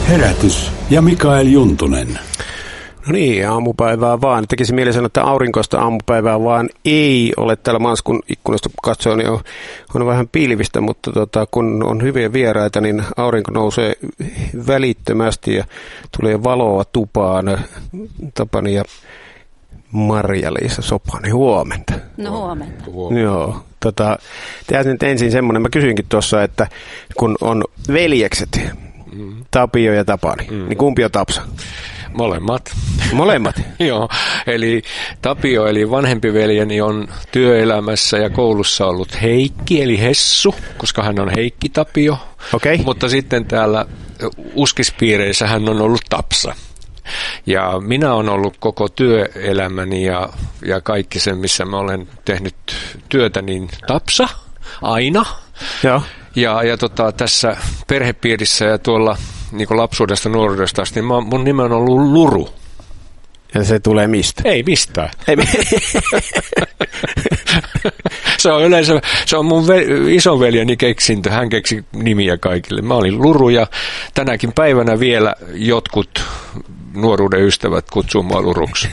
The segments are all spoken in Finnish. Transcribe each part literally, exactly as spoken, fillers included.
Herätys ja Mikael Juntunen. No niin, aamupäivää vaan. Tekisi mieli sanoa, että aurinkoista aamupäivää vaan ei ole täällä Manskun ikkunasta katsoen, niin on, on vähän pilvistä, mutta tota, kun on hyviä vieraita, niin aurinko nousee välittömästi ja tulee valoa tupaan. Tapani ja Marja-Liisa Sopanen, huomenta. No huomenta. huomenta. Joo, tota, tehdään nyt ensin semmoinen, mä kysyinkin tuossa, että kun on veljekset, mm. Tapio ja Tapani, mm. niin kumpi on Tapsa? Molemmat. Molemmat? Joo, eli Tapio, eli vanhempi veljeni on työelämässä ja koulussa ollut Heikki, eli Hessu, koska hän on Heikki Tapio. Okay. Mutta sitten täällä uskispiireissä hän on ollut Tapsa. Ja minä olen ollut koko työelämäni ja, ja kaikki sen, missä mä olen tehnyt työtä, niin Tapsa, aina. Joo. Ja, ja tota, tässä perhepiirissä ja tuolla niin kuin lapsuudesta, nuoruudesta asti, niin mun nimi on ollut Luru. Ja se tulee mistä? Ei mistään. Ei, se on yleensä, se on mun ve- isoveljeni keksintö, hän keksi nimiä kaikille. Mä olin Luru ja tänäkin päivänä vielä jotkut nuoruuden ystävät kutsuu mua Luruksi.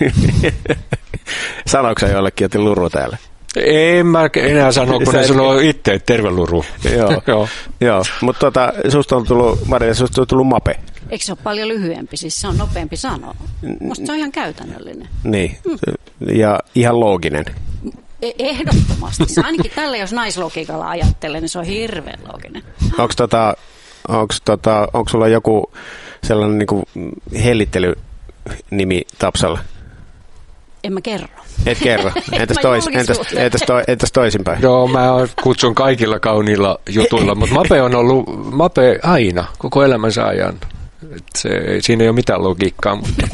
Sanoiko sä jollekin, että Luru täällä? En mä enää sano, kun ne sanoo itse, että terve Luru. Joo, joo. joo. Mutta tota, susta on tullut, Maria, susta on tullut Mape. Eikö se ole paljon lyhyempi? Siis se on nopeampi sanoa. Musta se on ihan käytännöllinen. Niin, mm. ja ihan looginen. E- ehdottomasti. Se ainakin tällä, jos naislogiikalla ajattelee, niin se on hirveän looginen. Onko tota, onks tota, onks sulla joku sellainen niinku hellittelynimi Tapsalla? En mä kerro. Et kerro. Entäs, tois, entäs, entäs, to, entäs toisinpäin? Joo, mä kutsun kaikilla kauniilla jutuilla, mutta Mape on ollut Mape aina, koko elämänsä ajan. Et se, siinä ei ole mitään logiikkaa, mutta,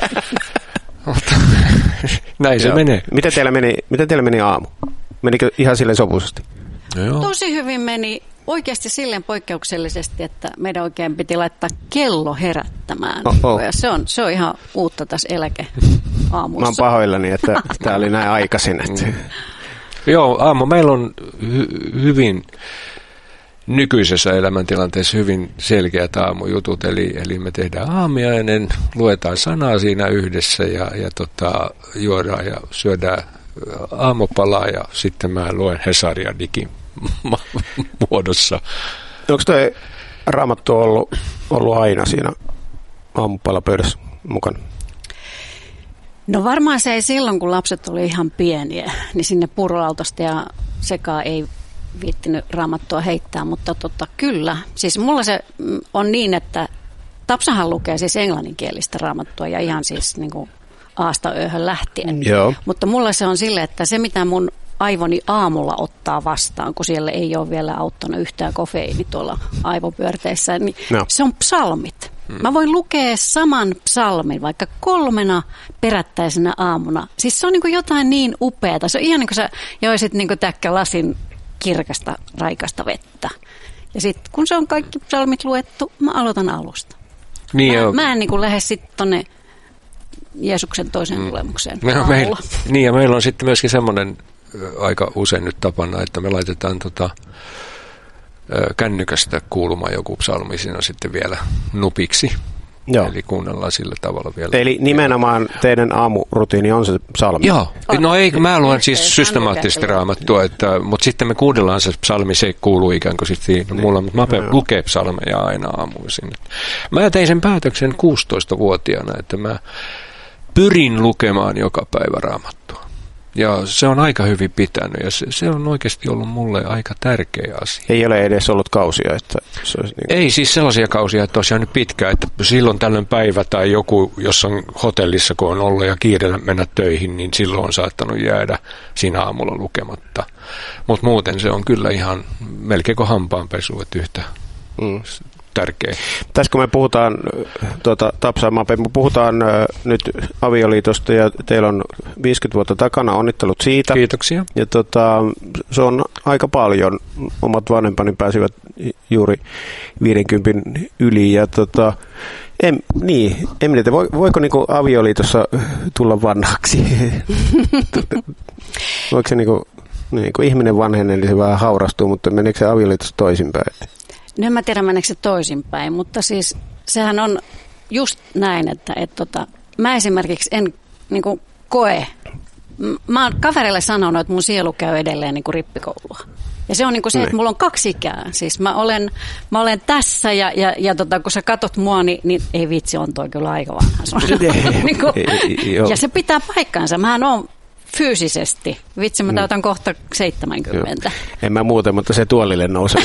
mutta näin se Joo. menee. Miten teillä, meni, miten teillä meni aamu? Menikö ihan silleen sopuisesti? Joo. Tosi hyvin meni. Oikeasti silleen poikkeuksellisesti, että meidän oikein piti laittaa kello herättämään. Oh-oh. Ja se on, se on ihan uutta tässä eläkeaamussa. Mä oon pahoillani, että tää oli näin aikaisin. Että... Joo, aamu. Meillä on hy- hyvin nykyisessä elämäntilanteessa hyvin selkeät aamujutut. Eli, eli me tehdään aamiainen, luetaan sanaa siinä yhdessä ja, ja tota, juodaan ja syödään aamupalaa ja sitten mä luen Hesaria digin muodossa. Onko toi Raamattu ollut, ollut aina siinä aamupalapöydässä mukana? No varmaan se ei silloin, kun lapset oli ihan pieniä, niin sinne puuroautosta ja sekaan ei viittinyt Raamattua heittää, mutta tota, kyllä. Siis mulla se on niin, että Tapsahan lukee siis englanninkielistä Raamattua ja ihan siis niin kuin aasta ööhön lähtien. Joo. Mutta mulla se on sille, että se mitä mun aivoni aamulla ottaa vastaan, kun siellä ei ole vielä auttanut yhtään kofeiini tuolla aivopyörteissä, niin no. Se on psalmit. Hmm. Mä voin lukea saman psalmin vaikka kolmena perättäisenä aamuna. Siis se on niin kuin jotain niin upeata. Se on ihan niin kuin sä joisit niin kuin täkkä lasin kirkasta, raikasta vettä. Ja sitten kun se on kaikki psalmit luettu, mä aloitan alusta. Niin mä, mä en niin kuin lähde sitten tonne Jeesuksen toiseen mm. tulemukseen. No, meillä, niin ja meillä on sitten myöskin semmoinen aika usein nyt tapana, että me laitetaan tota, kännykästä kuulumaan joku psalmi, siinä on sitten vielä nupiksi. Joo. Eli kuunnellaan sillä tavalla vielä. Eli nimenomaan teidän aamurutiini on se psalmi? Joo. No ei, mä luen siis systemaattisesti Raamattua, että, mutta sitten me kuunnellaan se psalmi, se kuuluu ikään kuin sitten mulla, mutta mä no, lukee psalmeja aina aamuisin. Mä tein sen päätöksen kuusitoistavuotiaana, että mä pyrin lukemaan joka päivä Raamattua. Ja se on aika hyvin pitänyt ja se, se on oikeasti ollut mulle aika tärkeä asia. Ei ole edes ollut kausia, että se olisi niin... Ei siis sellaisia kausia, että olisi jäänyt pitkään, että silloin tällöin päivä tai joku, jos on hotellissa, kun on ollut ja kiireellä mennä töihin, niin silloin on saattanut jäädä siinä aamulla lukematta. Mutta muuten se on kyllä ihan melkein kuin hampaanpesu, että yhtä... Mm. Tärkeä. Tässä kun me puhutaan, tuota, Tapsa Mape, me puhutaan äh, nyt avioliitosta ja teillä on viisikymmentä vuotta takana, onnittelut siitä. Kiitoksia. Ja tota, se on aika paljon, omat vanhempani pääsivät juuri viidenkympin yli ja tota, en, niin, en tiedä, voiko niinku avioliitossa tulla vanhaksi? Voiko se niinku, niin, kun ihminen vanhenee, niin se vähän haurastuu, mutta meneekö se avioliitossa toisinpäin? No en mä tiedä, meneekö se toisinpäin, mutta siis sehän on just näin, että et tota, mä esimerkiksi en niin kuin koe, mä oon kaverille sanonut, että mun sielu käy edelleen niin kuin rippikoulua. Ja se on niin kuin se, että mulla on kaksi ikää. Siis mä olen, mä olen tässä ja, ja, ja tota, kun sä katot mua, niin, niin ei vitsi, on toi kyllä aika vanha. niin kuin, ja se pitää paikkaansa. Mähän oon fyysisesti. Vitsi, mä täytän mm. kohta seitsemänkymmentä. Joo. En mä muuten, mutta se tuolille nousee.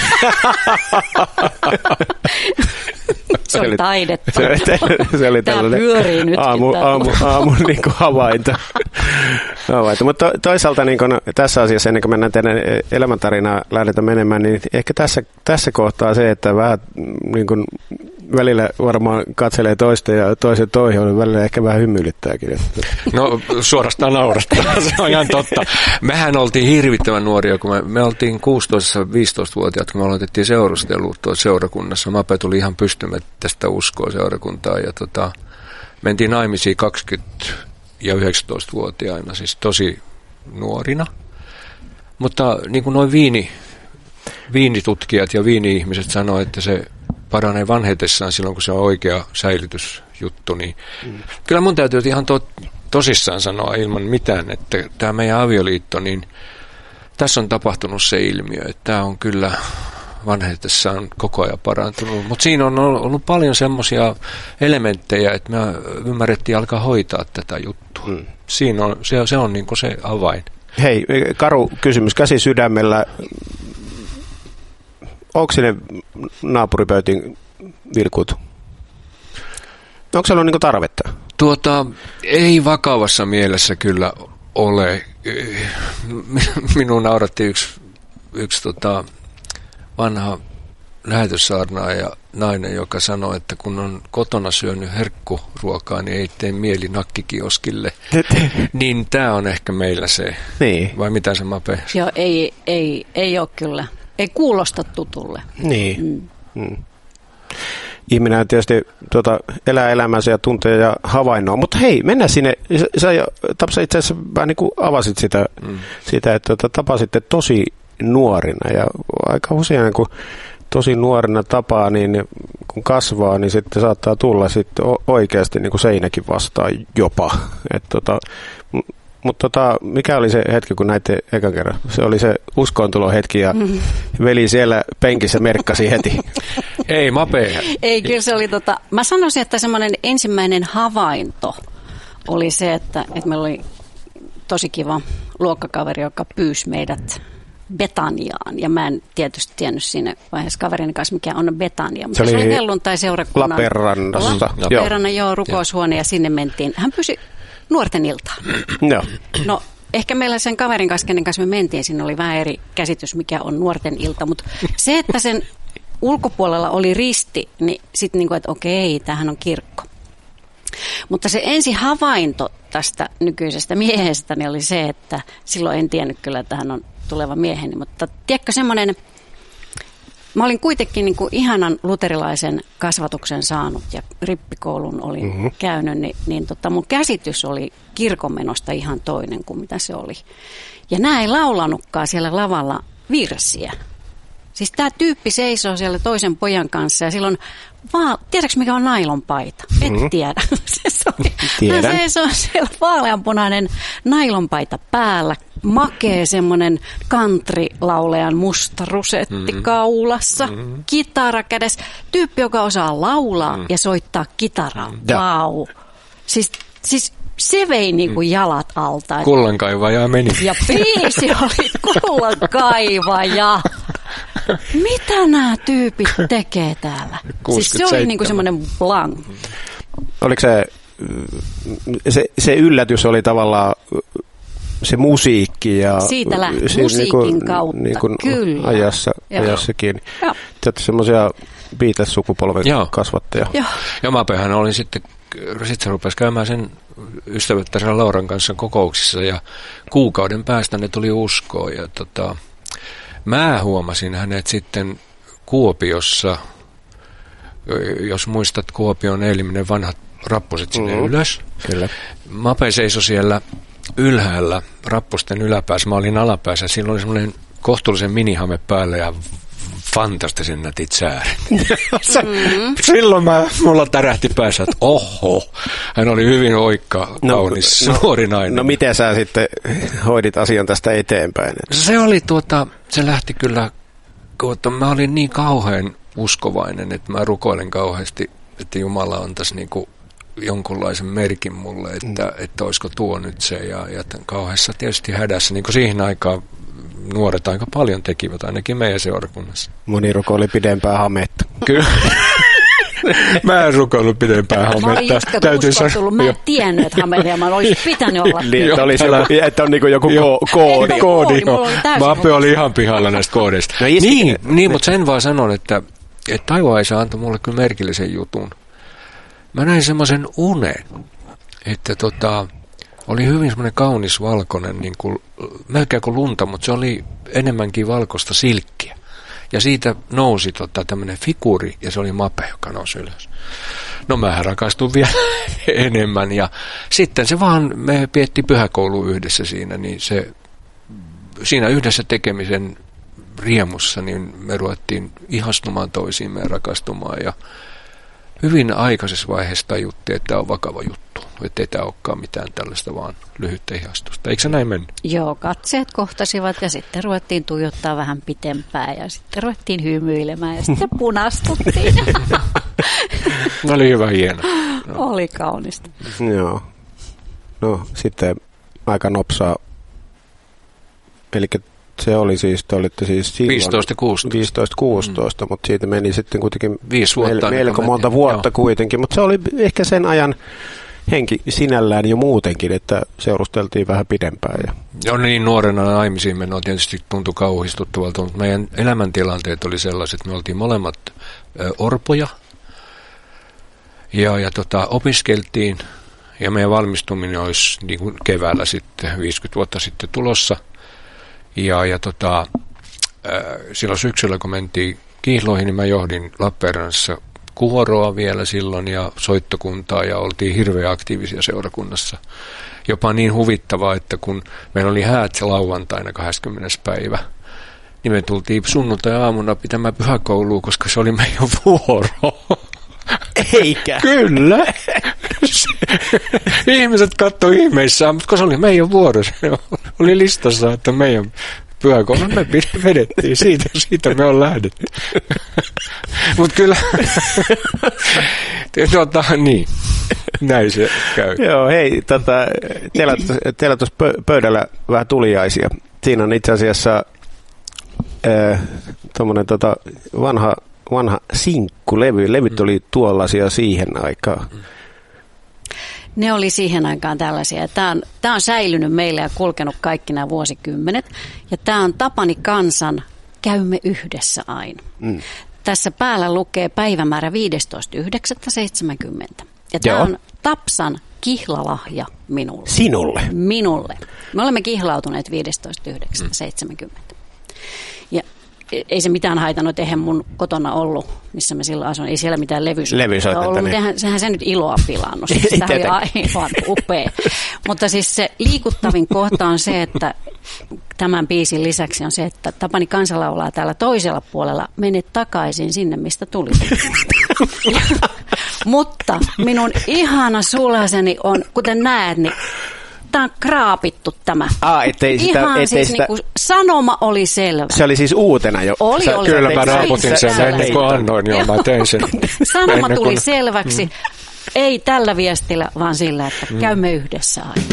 Se oli taidetta. Se, se oli Tämä pyörii nyt. Aamu, aamu, aamu niin kuin havainto. havainto. Mutta to, toisaalta niin kuin tässä asiassa, ennen kuin mennään teidän elämäntarinaa lähdetään menemään, niin ehkä tässä, tässä kohtaa se, että vähän niin kuin välillä varmaan katselee toista ja toisen toihin, on välillä ehkä vähän hymyilyttääkin. No suorastaan naurattaa, se on ihan totta. Mehän oltiin hirvittävän nuoria, kun me, me oltiin kuusitoista-viisitoista-vuotiaat, kun me aloitettiin seurustelut seurakunnassa. Mape tuli ihan pystymättä uskoa seurakuntaa ja tota, mentiin naimisiin kaksikymmentä- ja yhdeksäntoista-vuotiaina, siis tosi nuorina. Mutta niin kuin noin viini, viinitutkijat ja viini-ihmiset sanoo, että se paranee vanhetessaan silloin, kun se on oikea säilytysjuttu, niin mm. kyllä mun täytyy ihan to, tosissaan sanoa ilman mitään, että tämä meidän avioliitto, niin tässä on tapahtunut se ilmiö, että tämä on kyllä vanhetessaan koko ajan parantunut, mutta siinä on ollut paljon semmoisia elementtejä, että me ymmärrettiin alkaa hoitaa tätä juttua. Mm. Siinä on, se, se on niin kuin se avain. Hei, karu kysymys, käsi sydämellä. Onko sinne naapuripöytin vilkut? Onko siellä niinku tarvetta? Tuota, ei vakavassa mielessä kyllä ole. Minun nauratti yksi, yksi tota vanha lähetyssaarnaaja nainen, joka sanoi, että kun on kotona syönyt herkkuruokaa, niin ei tee mieli nakkikioskille. Niin tämä on ehkä meillä se. Niin. Vai mitä se Mape? Joo, ei, ei, ei ole kyllä. Ei kuulosta tutulle. Niin. Mm. Mm. Ihminen tietysti tuota, elää elämänsä ja tuntee ja havainnoo. Mutta hei, mennään sinne. Sä, Tapsa, itse asiassa vähän niin kuin avasit sitä, mm. sitä että tuota, tapasitte tosi nuorina. Ja aika usein, kun tosi nuorina tapaa, niin kun kasvaa, niin sitten saattaa tulla sitten oikeasti niin kuin seinäkin vastaan jopa. Että tota, Mutta tota, mikä oli se hetki, kun näitte ekan kerran? Se oli se uskoontulohetki ja mm-hmm. veli siellä penkissä merkkasi heti. Ei, Mape. Ei, kyllä se oli tota, mä sanoisin, että semmoinen ensimmäinen havainto oli se, että, että meillä oli tosi kiva luokkakaveri, joka pyysi meidät Betaniaan. Ja mä en tietysti tiennyt siinä vaiheessa kaverin kanssa, mikä on Betania. Mutta se, se oli helluntai-seurakunnan Lappeenrannassa. Lappeenrannan, joo, rukoushuone ja sinne mentiin. Hän pyysi nuorten iltaa. No. no, ehkä meillä sen kaverin kanssa, kenen kanssa me mentiin, siinä oli vähän eri käsitys, mikä on nuorten ilta, mutta se, että sen ulkopuolella oli risti, niin sitten niin kuin, että okei, tämähän on kirkko. Mutta se ensi havainto tästä nykyisestä miehestä niin oli se, että silloin en tiennyt kyllä, että hän on tuleva mieheni, mutta tiedätkö semmoinen, mä olin kuitenkin niin kuin ihanan luterilaisen kasvatuksen saanut ja rippikoulun olin mm-hmm. käynyt, niin, niin tota mun käsitys oli kirkonmenosta ihan toinen kuin mitä se oli. Ja nämä ei laulanutkaan siellä lavalla virsiä. Siis tämä tyyppi seisoo siellä toisen pojan kanssa ja silloin, vaan, tiedätkö mikä on nailonpaita? Et mm-hmm. tiedä. se oli, Tiedän. No seisoo siellä vaaleanpunainen nailonpaita päällä, makee semmoinen country-laulejan musta rusetti mm-hmm. kaulassa, mm-hmm. kitara kädessä. Tyyppi, joka osaa laulaa mm-hmm. ja soittaa kitaraa. Vau. Wow. Siis, siis se vei niinku jalat alta. Kullankaivaja meni. Ja biisi oli kullankaivaja. Mitä nämä tyypit tekee täällä? Siis se oli niinku semmoinen blank. Oliko se, se, se yllätys oli tavallaan se musiikki ja siitä lähti se, musiikin niin kuin, kautta, niin kuin kyllä. Ajassa, ajassakin. Tätä semmoisia Beatles-sukupolven kasvattaja. Joo. Ja Mapehän oli sitten, sitten se rupesi käymään sen ystävättäisen Lauran kanssa kokouksissa ja kuukauden päästä ne tuli uskoon ja tota, mä huomasin hänet sitten Kuopiossa, jos muistat Kuopion eiliminen vanhat rappuset sinne mm-hmm. ylös. Kyllä. Mape seisoi siellä ylhäällä rappusten yläpäässä, mä olin alapäässä. Siinä oli semmoinen kohtuullisen minihame päällä ja fantastisen nätit sääret. Mm-hmm. Silloin mä, mulla tärähti päässä, että oho, hän oli hyvin oikka, kaunis, no, nuori nainen. No miten sä sitten hoidit asian tästä eteenpäin? Se oli tuota, se lähti kyllä, tuota, mä olin niin kauhean uskovainen, että mä rukoilen kauheasti, että Jumala antaisi niinku jonkunlaisen merkin mulle, että, mm. että olisiko tuo nyt se, ja, ja kauheassa tietysti hädässä, niin kuin siihen aikaan nuoret aika paljon tekivät, ainakin meidän seurakunnassa. Moni rukoili pidempää hametta. Kyllä. Mä en rukoillut pidempää hametta. Mä olin just uskotullut, mä en tiennyt, että hametta, mä olisin pitänyt olla. Niin, että, olisi joku, että on niin joku ko- koodi. koodi. Mape oli ihan pihalla näistä koodeista. No, niin, niin, mutta sen vaan sanon, että, että taivaisa antoi mulle kyllä merkillisen jutun. Mä näin semmoisen unen, että tota, oli hyvin semmoinen kaunis valkoinen, niin kuin, melkein kuin lunta, mutta se oli enemmänkin valkoista silkkiä. Ja siitä nousi tota, tämmöinen figuuri, ja se oli Mape, joka nousi ylös. No mähän rakastuin vielä enemmän, ja sitten se vaan, me pietti pyhäkoulu yhdessä siinä, niin se, siinä yhdessä tekemisen riemussa, niin me ruvettiin ihastumaan toisiimme ja rakastumaan, ja hyvin aikaisessa vaiheessa tajuttiin, että tämä on vakava juttu, että ei tämä olekaan mitään tällaista vaan lyhyttä ihastusta. Eikö se näin mennyt? Joo, katseet kohtasivat ja sitten ruvettiin tuijottaa vähän pitempään ja sitten ruvettiin hymyilemään ja sitten punastuttiin. Oli hyvä, hieno. No. Oli kaunista. Joo. No sitten aika nopsaa. Eli se oli siis, te olitte siis silloin viisitoista kuusitoista, mm. mutta siitä meni sitten kuitenkin vuotta, melko monta vuotta joo. kuitenkin, mutta se oli ehkä sen ajan henki sinällään jo muutenkin, että seurusteltiin vähän pidempään. Ja. Joo, niin nuorena naimisiin menoa tietysti tuntui kauhistuttavalta, mutta meidän elämäntilanteet oli sellaiset, että me oltiin molemmat ö, orpoja ja, ja tota, opiskeltiin ja meidän valmistuminen olisi niin kuin keväällä sitten, viisikymmentä vuotta sitten tulossa. Ja, ja tota, äh, silloin syksyllä, kun mentiin Kihloihin, niin mä johdin Lappeenrannassa kuoroa vielä silloin ja soittokuntaa ja oltiin hirveän aktiivisia seurakunnassa. Jopa niin huvittavaa, että kun meillä oli häät lauantaina kahdeskymmenes päivä, niin me tultiin sunnuntai-aamuna pitämään pyhäkouluun, koska se oli meidän vuoro. Eikä. Kyllä. Ihmiset katsoi ihmeissään, mutta kun se oli meidän vuoro, se oli listassa, että meidän pyhäkoulu, me vedettiin siitä, siitä me on lähdetty. Mutta kyllä, tuota, niin, näin se käy. Joo, hei, tota, teillä, teillä tuossa pöydällä vähän tuliaisia. Siinä on itse asiassa äh, tuommoinen tota, vanha, vanha sinkkulevy. Levyt oli tuollaisia siihen aikaan. Ne oli siihen aikaan tällaisia. Tämä on, tämä on säilynyt meille ja kulkenut kaikki nämä vuosikymmenet. Ja tämä on Tapani Kansan Käymme yhdessä aina. Mm. Tässä päällä lukee päivämäärä viidestoista yhdeksättä seitsemänkymmentä. Ja tämä Joo. on Tapsan kihlalahja minulle. Sinulle? Minulle. Me olemme kihlautuneet viidestoista yhdeksättä seitsemänkymmentä. Ja ei se mitään haitannut, eihän mun kotona ollut, missä mä silloin asuin. Ei siellä mitään levysoitetta ollut, mutta eihän, sehän se nyt iloa pilannut. Siis tämä oli aivan upea. Mutta siis se liikuttavin kohta on se, että tämän biisin lisäksi on se, että Tapani Kansa laulaa täällä toisella puolella, mene takaisin sinne, mistä tuli. Mutta minun ihana sulhaseni on, kuten näet, niin tämä on kraapittu tämä. Aa, ettei sitä, ihan ettei siis sitä... Niinku, sanoma oli selvä. Se oli siis uutena jo. Oli, Sä, oli. Kyllä mä raaputin sen ennen kuin annoin, joo, mä tein sen. Sanoma tuli kun... selväksi. Mm. Ei tällä viestillä, vaan sillä, että mm. käymme yhdessä aina.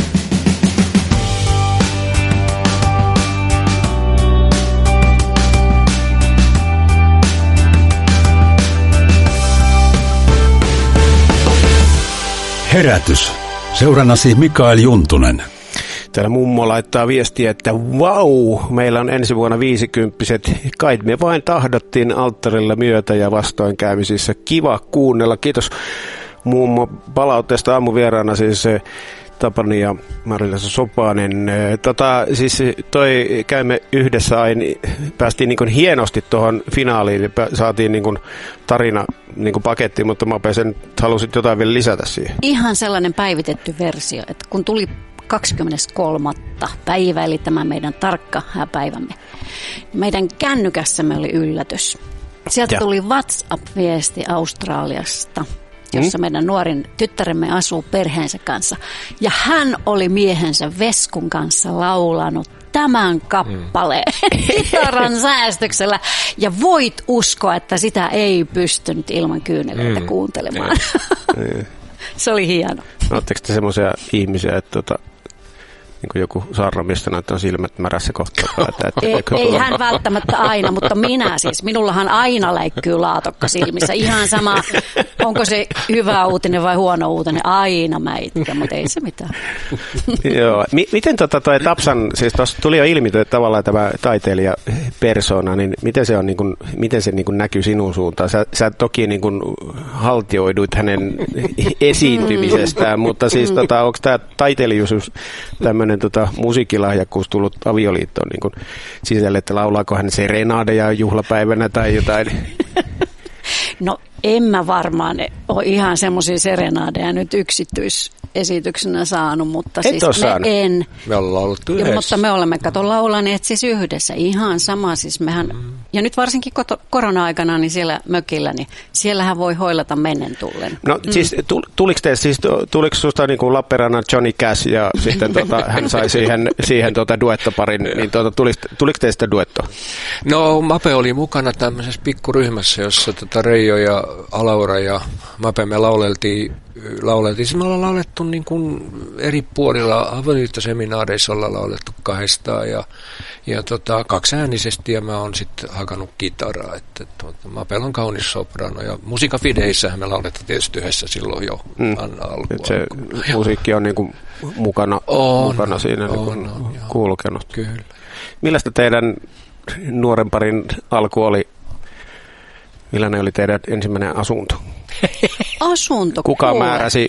Herätys. Seurannasi Mikael Juntunen. Täällä mummo laittaa viestiä, että vau, meillä on ensi vuonna viisikymppiset. Kai me vain tahdattiin alttarilla myötä ja vastoinkäymisissä. Kiva kuunnella. Kiitos mummo palautteesta aamuvieraana siis Tapani ja Marilisa Sopanen. Tota, siis toi käymme yhdessä aina, päästiin niin kuin hienosti tuohon finaaliin, saatiin niin kuin tarina niin kuin paketti, mutta mä pääsen, halusit jotain vielä lisätä siihen. Ihan sellainen päivitetty versio, että kun tuli kahdeskymmeneskolmas päivä, eli tämä meidän tarkka päivämme. Meidän kännykässämme oli yllätys. Sieltä ja. tuli WhatsApp-viesti Australiasta, jossa mm. meidän nuorin tyttäremme asuu perheensä kanssa. Ja hän oli miehensä Veskun kanssa laulanut tämän kappaleen mm. kitaran säästöksellä. Ja voit uskoa, että sitä ei pystynyt ilman kyyneleitä mm. kuuntelemaan. Mm. Se oli hieno. Oletteko te semmoisia ihmisiä, että tota, niin kuin joku Sarra-miestä näyttää silmät märässä kohtaa päätä? Että ei, ei hän välttämättä aina, mutta minä siis. Minullahan aina läikkyy laatokka silmissä. Ihan sama, onko se hyvä uutinen vai huono uutinen. Aina mä itken, mutta ei se mitään. Joo. M- miten tota toi Tapsan, siis tuossa tuli jo ilmi tavallaan tämä taiteilijapersona, niin miten se, on, niin kuin, miten se niin kuin näkyy sinun suuntaan? Sä, sä toki niin kuin haltioiduit hänen esiintymisestään, mutta siis tota, onko tämä taiteilijuus tämmöinen tota, musiikkilahjakkuus tullut avioliittoon niin kuin sisälle, että laulaako hän serenadeja juhlapäivänä tai jotain? No en mä varmaan ole ihan semmoisia serenaadeja nyt yksityisesityksenä saanut, mutta et siis me saanut. en. Me ollaan laulettu yhdessä. Mutta me olemme kato laulaneet siis yhdessä. Ihan sama siis mehän, mm. ja nyt varsinkin koto, korona-aikana niin siellä mökillä, niin siellähän voi hoilata mennen tullen. No mm. siis tuliko teistä, siis tuliko susta niin kuin Lappeenrannan Johnny Cash ja sitten tota, hän sai siihen, siihen tota duettoparin, niin tota, tuliko, tuliko teistä duetto? No Mape oli mukana tämmöisessä pikkuryhmässä, jossa tota Reijo ja Alaura ja Mape me lauleltiin, lauleltiin. Siis me ollaan laulettu niin kuin eri puolilla, avioliittoseminaareissa ollaan laulettu kahdestaan ja, ja tota, kaksiäänisesti ja mä oon sitten hakannut kitaraa. Että, tuota, Mapella on kaunis soprano ja musiikafideissähän me laulettiin tietysti yhdessä silloin jo mm. Anna alkuun. Se musiikki on niin kuin mukana, on, mukana siinä on, niin kuin on, kulkenut. Kyllä. Millaista teidän nuoren parin alku oli? Millainen oli teidän ensimmäinen asunto? Asunto? Kuka kuule. määräsi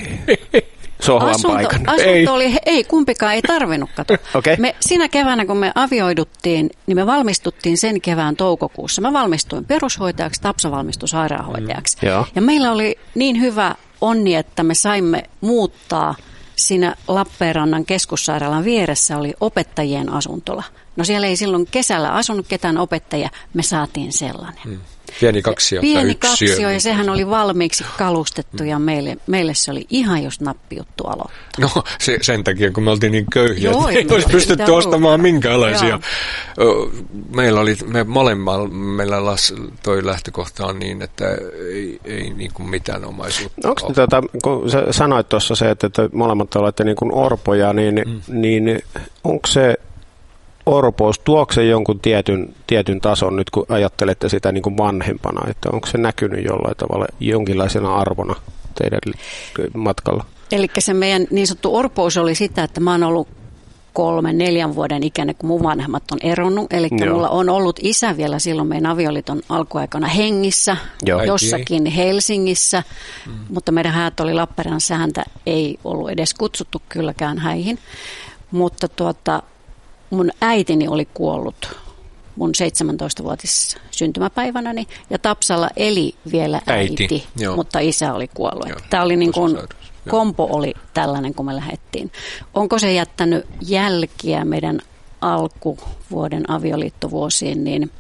sohvan asunto, paikan? Asunto ei. oli, ei kumpikaan ei tarvinnut katsoa. Okay. Me, siinä keväänä, kun me avioiduttiin, niin me valmistuttiin sen kevään toukokuussa. Mä valmistuin perushoitajaksi, Tapsa valmistui sairaanhoitajaksi. Mm, ja meillä oli niin hyvä onni, että me saimme muuttaa siinä Lappeenrannan keskussairaalan vieressä oli opettajien asuntola. No siellä ei silloin kesällä asunut ketään opettajia, me saatiin sellainen. Mm. Pieni kaksio. Pieni kaksio ja sehän oli valmiiksi kalustettu ja meille, meille se oli ihan just nappijuttu aloittaa. No se, sen takia, kun me oltiin niin köyhiä, Joo, ei olisi pystytty ostamaan ollut minkäänlaisia. Joo. Meillä oli, me molemmilla, meillä las, toi lähtökohta on niin, että ei, ei niin kuin mitään omaisuutta Onko ole. Tota, kun sä sanoit tuossa se, että, että molemmat olette niin kuin orpoja, niin, mm. niin onko se orpous, tuoko se jonkun tietyn, tietyn tason nyt, kun ajattelette sitä niin kuin vanhempana, että onko se näkynyt jollain tavalla jonkinlaisena arvona teidän matkalla? Eli se meidän niin sanottu orpous oli sitä, että mä oon ollut kolmen, neljän vuoden ikäinen, kun mun vanhemmat on eronnut. Eli Joo. mulla on ollut isä vielä silloin meidän avioliiton alkuaikana hengissä, Joo. jossakin Helsingissä, mm. mutta meidän häät oli Lappeenrannassa, häntä ei ollut edes kutsuttu kylläkään häihin, mutta tuota mun äitini oli kuollut mun seitsemäntoistavuotis syntymäpäivänäni ja Tapsalla eli vielä äiti, äiti mutta isä oli kuollut. Joo, Tämä oli niin kuin, kompo oli tällainen, kun me lähdettiin. Onko se jättänyt jälkiä meidän alkuvuoden avioliittovuosiin, niin,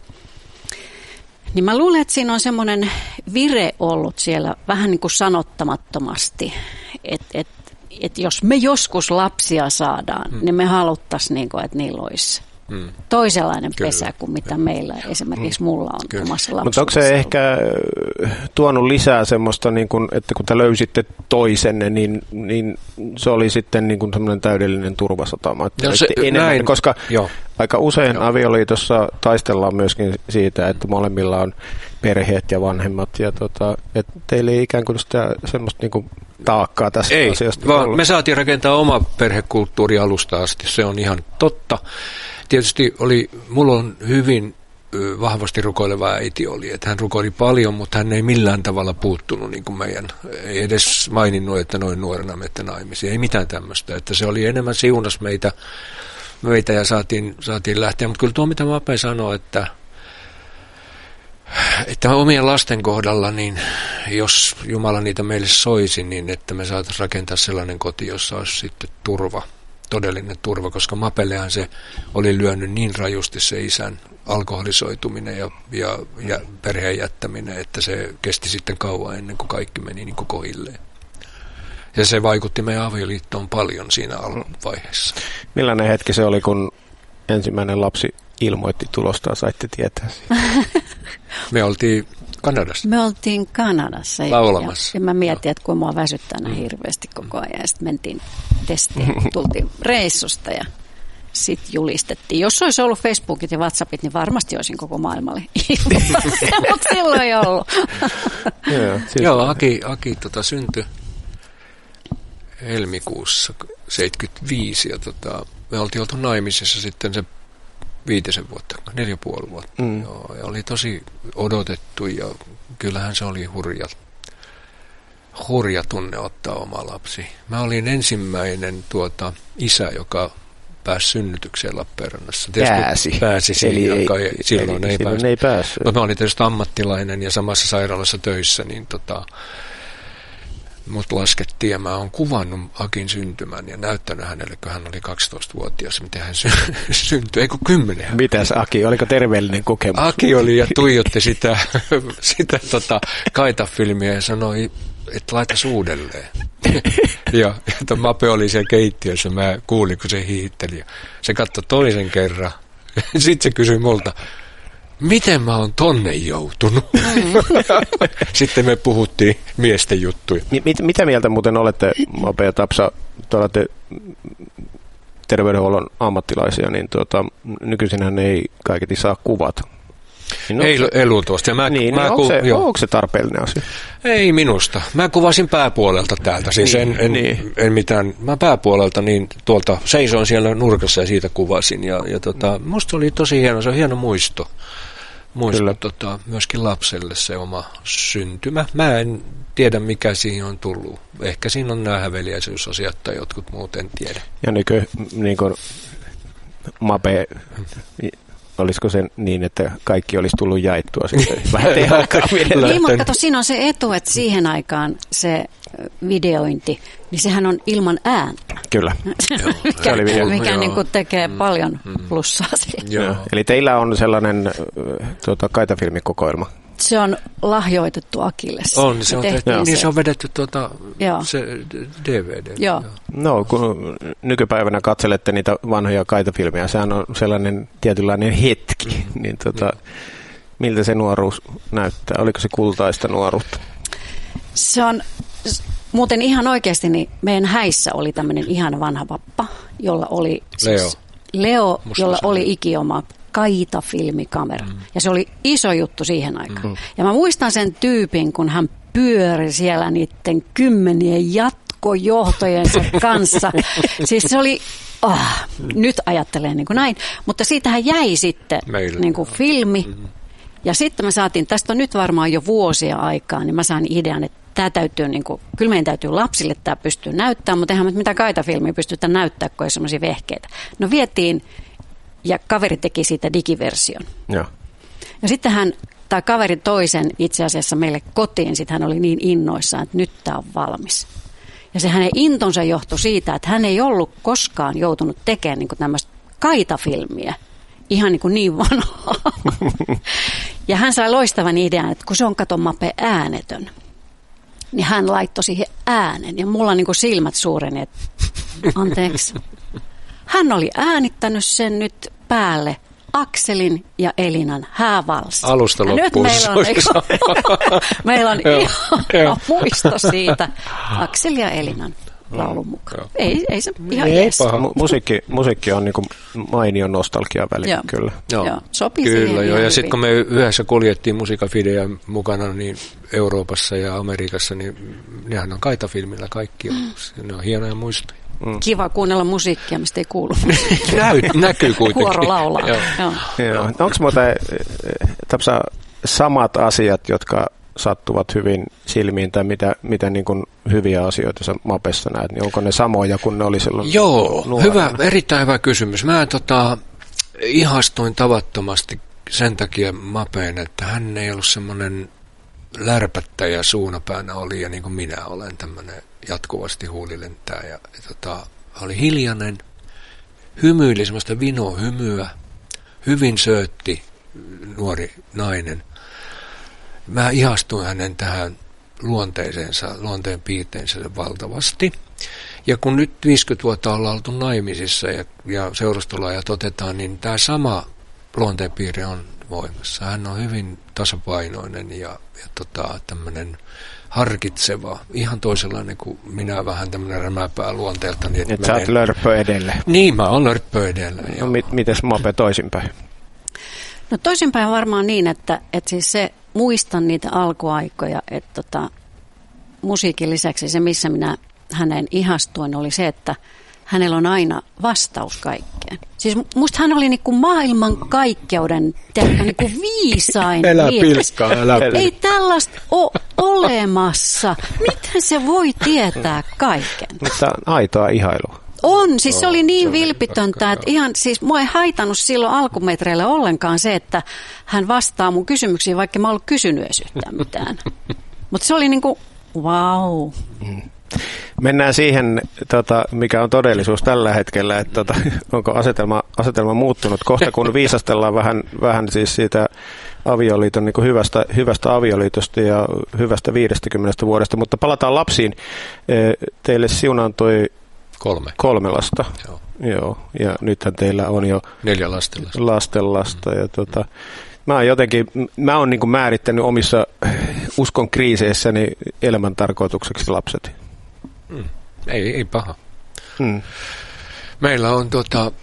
niin mä luulen, että siinä on semmoinen vire ollut siellä vähän niin kuin sanottamattomasti, että et, että jos me joskus lapsia saadaan, hmm. niin me haluttaisiin, niin kuin, että niillä olisi hmm. toisenlainen Kyllä. pesä kuin mitä meillä esimerkiksi hmm. mulla on Kyllä. omassa lapsuudessa. Mutta onko se ehkä tuonut lisää semmoista, niin kun, että kun te löysitte toisenne, niin, niin se oli sitten niin kuin semmoinen täydellinen turvasatama. Että se, enemmän, näin, koska Joo. aika usein Joo. avioliitossa taistellaan myöskin siitä, että molemmilla on perheet ja vanhemmat. Ja tota, että teillä ei ikään kuin sitä semmoista niin kuin taakkaa tästä ei, asiasta. Vaan me saatiin rakentaa oma perhekulttuuri alusta asti, se on ihan totta. Tietysti oli, mulla on hyvin vahvasti rukoileva äiti oli, että hän rukoili paljon, mutta hän ei millään tavalla puuttunut niin kuin meidän, ei edes maininnut, että noin nuorena menette naimisiin, ei mitään tämmöistä, että se oli enemmän siunas meitä, meitä ja saatiin, saatiin lähteä, mutta kyllä tuo mitä Mape sanoi, että että omien lasten kohdalla, niin jos Jumala niitä meille soisi, niin että me saataisiin rakentaa sellainen koti, jossa olisi sitten turva todellinen turva, koska Mapellehan se oli lyönyt niin rajusti se isän alkoholisoituminen ja, ja, ja perheen jättäminen, että se kesti sitten kauan ennen kuin kaikki meni niin kuin kohilleen. Ja se vaikutti meidän avioliittoon paljon siinä alkuvaiheessa. Millainen hetki se oli, kun ensimmäinen lapsi ilmoitti tulostaan, saitte tietää siitä? Me oltiin Kanadassa. Me oltiin Kanadassa. Laulamassa. Ja, ja mä mietin, että kun mua väsyttää näin hirveästi koko ajan. Ja sitten mentiin testiin, tultiin reissusta ja sitten julistettiin. Jos olisi ollut Facebookit ja WhatsAppit, niin varmasti olisin koko maailmalle ilmoittanut, mutta silloin ei ollut. Joo, Joo, Aki, Aki tota, syntyi helmikuussa seitsemänkymmentäviisi ja tota, me oltiin oltu naimisissa sitten se viitisen vuotta, neljä puoli vuotta. Mm. Joo, ja oli tosi odotettu ja kyllähän se oli hurja, hurja tunne ottaa oma lapsi. Mä olin ensimmäinen tuota, isä, joka pääsi synnytykseen Lappeenrannassa. Pääsi. Pääsi siihen, joka ei, silloin eli ei silloin päässyt. Ei päässyt. Mä olin tietysti ammattilainen ja samassa sairaalassa töissä, niin tota, mut laskettiin ja mä oon kuvannut Akin syntymän ja näyttänyt hänelle, kun hän oli kaksitoistavuotias, miten hän sy- syntyi, ei kun kymmenen. Mitäs Aki, oliko terveellinen kokemus? Aki oli ja tuijotti sitä, sitä tota, Kaita-filmiä ja sanoi, että laitas uudelleen. ja ja Mape oli siellä keittiössä, mä kuulin, kun se hiitteli. Se katsoi toisen kerran. Sitten se kysyi multa, miten mä oon tonne joutunut? Sitten me puhuttiin miesten juttuja. Mit, mitä mieltä muuten olette, Mape ja Tapsa, te olette terveydenhuollon ammattilaisia, niin tuota, nykyisinhän ei kaiketi saa kuvata. Niin ei, se, ei luultavasti. Mä, niin, mä niin ku, onko, se, joo. onko se tarpeellinen asia? Ei minusta. Mä kuvasin pääpuolelta täältä. Siis niin, en, en, niin. en mitään. Mä pääpuolelta niin tuolta seisoin siellä nurkassa ja siitä kuvasin. Ja, ja tota, musta oli tosi hieno. Se on hieno muisto. Muisto tota, myöskin lapselle se oma syntymä. Mä en tiedä, mikä siihen on tullut. Ehkä siinä on nämä häveliäisyysasiat tai jotkut muut, en tiedä. Ja nyky, niin kuin Mape... Olisiko se niin, että kaikki olisi tullut jaettua sitten vähän tehokkaammin? Niin, mutta kato, siinä on se etu, että siihen aikaan se videointi, niin sehän on ilman ääntä. Kyllä. mikä mikä, mikä niin kuin tekee mm, paljon plussaa siihen. Joo. Eli teillä on sellainen tuota, Kaita-filmikokoelma. Se on lahjoitettu Akille. On, se on, tehty, niin se on vedetty tuota, se D V D. Joo. No, kun nykypäivänä katselette niitä vanhoja Kaita-filmejä, sehän on sellainen tietynlainen hetki. Mm. Niin, tuota, mm. miltä se nuoruus näyttää? Oliko se kultaista nuoruutta? Se on, muuten ihan oikeasti, niin meidän häissä oli tämmöinen ihana vanha pappa, jolla oli siis Leo, Leo jolla oli ikioma Kaita-filmikamera. Mm. Ja se oli iso juttu siihen aikaan. Mm. Ja mä muistan sen tyypin, kun hän pyöri siellä niiden kymmenien jatkojohtojensa kanssa. Siis se oli, oh, nyt ajattelen niin kuin näin, mutta siitähän jäi sitten niin kuin filmi. Mm. Ja sitten me saatiin, tästä on nyt varmaan jo vuosia aikaa, niin mä sain idean, että tämä täytyy, niin kuin, kyllä meidän täytyy lapsille tämä pystyy näyttämään, mutta eihän me mitä Kaita-filmiä pystytään näyttämään, kun ei semmoisia vehkeitä. No vietiin, ja kaveri teki siitä digiversion. Ja, ja sitten hän, tai kaveri toisen itse asiassa meille kotiin, sitten hän oli niin innoissaan, että nyt tämä on valmis. Ja se hänen intonsa johtui siitä, että hän ei ollut koskaan joutunut tekemään niin kuin tämmöistä Kaita-filmiä. Ihan niin kuin niin vanhaa. Ja hän sai loistavan idean, että kun se on kato Mape äänetön, niin hän laittoi siihen äänen. Ja mulla niin kuin silmät suureni, että anteeksi. Hän oli äänittänyt sen nyt päälle Akselin ja Elinan häävalssi. Alusta loppuun. Nyt meillä on, eikö, meillä on ihan muisto siitä Aksel ja Elinan laulun mukaan. Ei, ei se ihan ei jees. Mu- musiikki, musiikki on niin kuin mainio nostalgia väli, joo. Kyllä. Joo. Joo. Sopii kyllä, joo. Ja sitten kun me yhdessä kuljettiin musiikafideja mukana niin Euroopassa ja Amerikassa, niin nehän on Kaita-filmillä kaikki. Mm. Ne on hienoja muistoja. Mm. Kiva kuunnella musiikkia, mistä ei kuulu. Näy, näkyy kuitenkin. Kuoro laulaa. Joo. Joo. Joo. Onko muuten Tapsa samat asiat, jotka sattuvat hyvin silmiin, tai mitä, mitä niin kuin hyviä asioita sä Mapessa näet, niin onko ne samoja kuin ne oli silloin? Joo, hyvä, erittäin hyvä kysymys. Mä tota, ihastuin tavattomasti sen takia Mapeen, että hän ei ollut semmoinen lärpättäjä suunapäänä oli, ja niin kuin minä olen tämmöinen jatkuvasti huulilentää, ja, ja tota, oli hiljainen, hymyili semmoista vinohymyä, hyvin söötti nuori nainen. Mä ihastuin hänen tähän luonteeseensa, luonteen piirteensä valtavasti. Ja kun nyt viisikymmentä vuotta ollaan oltu naimisissa ja, ja seurustolajat otetaan, niin tämä sama luonteenpiirre on voimassa. Hän on hyvin tasapainoinen ja, ja tota, tämmöinen harkitseva, ihan toisenlainen kuin minä, vähän tämmöinen rämäpää luonteelta. Niin että et sä oot lörppö edellä. Niin, mä oon lörppö edellä. No, mit, mites Mape toisinpäin? No toisinpäin varmaan niin, että, että siis se, muistan niitä alkuaikoja, että tota, musiikin lisäksi se, missä minä hänen ihastuin, oli se, että hänellä on aina vastaus kaikkeen. Siis musta hän oli niinku maailman kaikkeuden niinku viisain elä mies. Pilkkaa, elä pilkkaa. Ei tällaista ole olemassa. Miten se voi tietää kaiken? Mutta on aitoa ihailua. On, siis se oli niin vilpitöntä, että ihan, siis mua ei haitannut silloin alkumetreillä ollenkaan se, että hän vastaa mun kysymyksiin, vaikka mä en ollut kysynyt edes yhtään mitään. Mutta se oli niinku, wow. Mm. Mennään siihen, tota, mikä on todellisuus tällä hetkellä, että tota, onko asetelma, asetelma muuttunut kohta, kun viisastellaan vähän, vähän siis siitä avioliiton niin kuin hyvästä, hyvästä avioliitosta ja hyvästä viidestäkymmenestä vuodesta, mutta palataan lapsiin. Teille siunaantui kolme, kolme lasta. Joo. Joo, ja nythän teillä on jo neljä lastenlasta. lastenlasta ja tota, mä oon jotenkin, mä oon niin kuin määrittänyt omissa uskon kriiseissäni elämän tarkoitukseksi lapset. Mm. Ei, ei paha. Mm. Meillä on tota,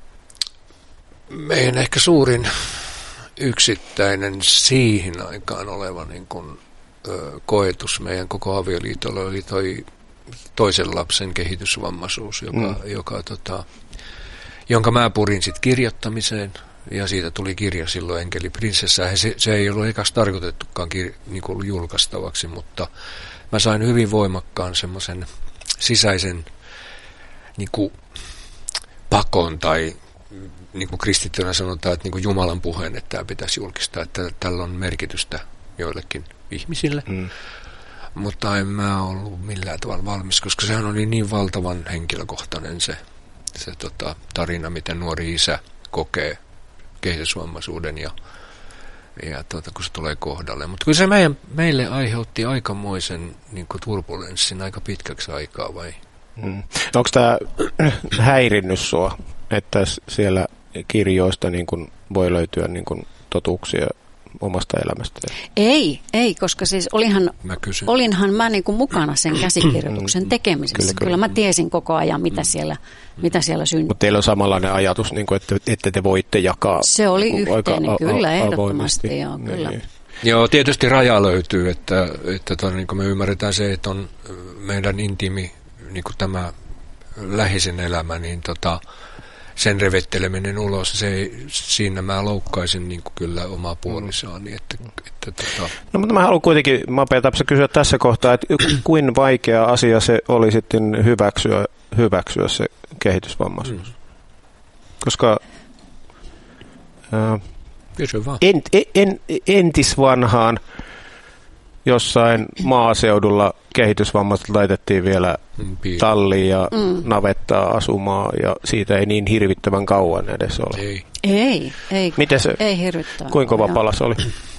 meidän ehkä suurin yksittäinen siihen aikaan oleva niin kuin, ö, koetus meidän koko avioliitolla oli toi toisen lapsen kehitysvammaisuus, joka, mm. joka, tota, jonka mä purin sitten kirjoittamiseen. Ja siitä tuli kirja silloin Enkeli prinsessa. Se, se ei ollut ekas tarkoitettukaan kir, niin kuin julkaistavaksi, mutta mä sain hyvin voimakkaan semmoisen sisäisen niin kuin pakon tai niin kuin kristittynä sanotaan, että niin kuin Jumalan puheen, että tämä pitäisi julkistaa, että tällä on merkitystä joillekin ihmisille. Mm. Mutta en mä ollut millään tavalla valmis, koska sehän oli niin valtavan henkilökohtainen se, se tota, tarina, miten nuori isä kokee kehitysvammaisuuden ja, ja tuota, kun se tulee kohdalle. Mutta kyllä se meidän, meille aiheutti aikamoisen niin kuin turbulenssin aika pitkäksi aikaa, vai? Hmm. Onko tämä häirinnyt sua, että siellä kirjoista niin kuin voi löytyä niin kuin totuuksia omasta elämästä? Ei, ei, koska siis olihan mä, olinhan mä niin kuin mukana sen käsikirjoituksen tekemisessä. Kyllä, kyllä. kyllä mä tiesin koko ajan, mitä mm. siellä, mitä siellä syntyi. Mutta teillä on samanlainen ajatus, niin kuin, että, että te voitte jakaa. Se oli yhteinen, aika, kyllä, a, ehdottomasti. Joo, kyllä. Niin. Joo, tietysti raja löytyy, että, että ton, niin kuin me ymmärretään se, että on meidän intiimi, niin kuin tämä läheisen elämä, niin tota, sen revetteleminen ulos, se, siinä mä loukkaisin niin kuin kyllä omaa puolisaani. Että, että, tota. No mutta mä haluan kuitenkin, Mape Tapsa, kysyä tässä kohtaa, että kuin vaikea asia se oli sitten hyväksyä, hyväksyä se kehitysvammaisuus? Mm. Koska äh, ent, en, entisvanhaan jossain maaseudulla kehitysvammaiset laitettiin vielä Piiri. talliin ja mm. navettaa asumaan, ja siitä ei niin hirvittävän kauan edes ole. Ei. Ei, ei, Miten se, ei hirvittävän kuinka kova pala se oli?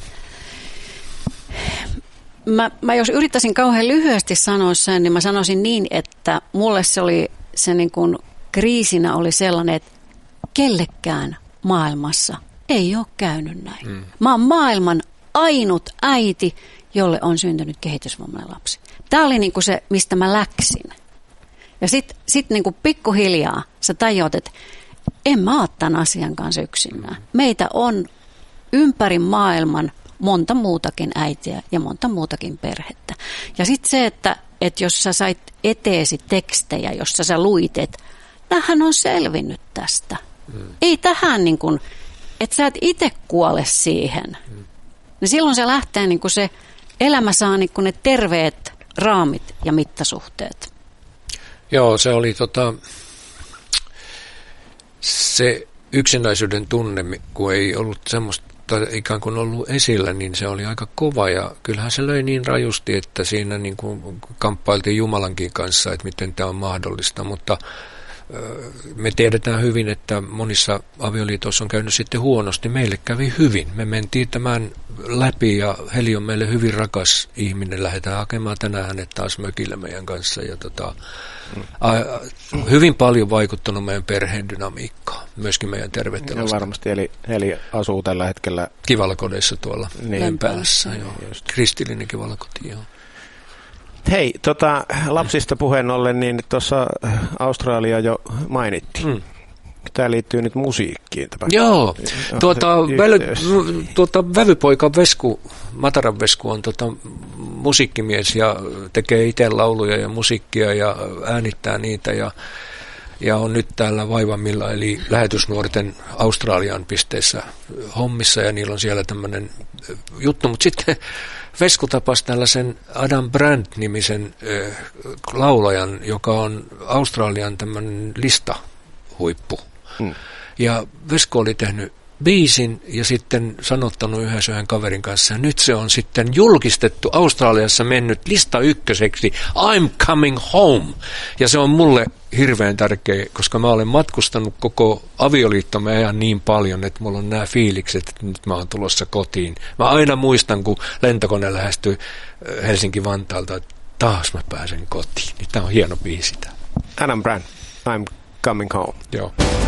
Mä, mä jos yrittäisin kauhean lyhyesti sanoa sen, niin mä sanoisin niin, että mulle se oli se niin kuin kriisinä oli sellainen, että kellekään maailmassa ei ole käynyt näin. Mm. Mä oon maailman ainut äiti, jolle on syntynyt kehitysvammainen lapsi. Tämä oli niinku se, mistä mä läksin. Ja sitten sit niinku pikkuhiljaa sä tajuat, että en mä ole tämän asian kanssa yksinään. Meitä on ympäri maailman monta muutakin äitiä ja monta muutakin perhettä. Ja sitten se, että, että jos sä sait eteesi tekstejä, jossa sä luit, että tämähän on selvinnyt tästä. Mm. Ei tähän niin kuin, että sä et itse kuole siihen. Mm. Niin silloin se lähtee niin kuin se elämä saa niin kuin ne terveet raamit ja mittasuhteet. Joo, se oli tota, se yksinäisyyden tunne, kun ei ollut semmoista ikään kuin ollut esillä, niin se oli aika kova, ja kyllähän se löi niin rajusti, että siinä niin kuin kamppailtiin Jumalankin kanssa, että miten tämä on mahdollista, mutta Me tiedetään hyvin, että monissa avioliitoissa on käynyt sitten huonosti. Meille kävi hyvin. Me mentiin tämän läpi ja Heli on meille hyvin rakas ihminen. Lähdetään hakemaan tänään hänet taas mökillä meidän kanssa. Ja tota, a, hyvin paljon vaikuttanut meidän perheen dynamiikkaan, myöskin meidän terveydentilasta. Varmasti, eli Heli asuu tällä hetkellä Kivalakodeissa tuolla niin päässä. Kristillinen Kivalakoti, joo. Hei, tota, lapsista puheen ollen, niin tuossa Australia jo mainittiin. Mm. Tämä liittyy nyt musiikkiin. Tämä. Joo, tuota, väly, tuota, vävypoika Vesku, Mataran Vesku on tuota, musiikkimies ja tekee itse lauluja ja musiikkia ja äänittää niitä ja, ja on nyt täällä Vaivamilla eli lähetysnuorten Australian pisteessä hommissa ja niillä on siellä tämmöinen juttu, mutta sitten Vesku tapasi tällaisen Adam Brand-nimisen äh, laulajan, joka on Australian tämmöinen listahuippu. Mm. Ja Vesku oli tehnyt biisin ja sitten sanottanut yhdessä yhden kaverin kanssa. Ja nyt se on sitten julkistettu Australiassa mennyt lista ykköseksi I'm Coming Home. Ja se on mulle hirveän tärkeä, koska mä olen matkustanut koko avioliittomme ajan niin paljon, että mulla on nämä fiilikset, että nyt mä oon tulossa kotiin. Mä aina muistan, kun lentokone lähestyy Helsinki-Vantaalta, että taas mä pääsen kotiin. Niin tää on hieno biisi tää. Adam Brand, I'm Coming Home. Joo.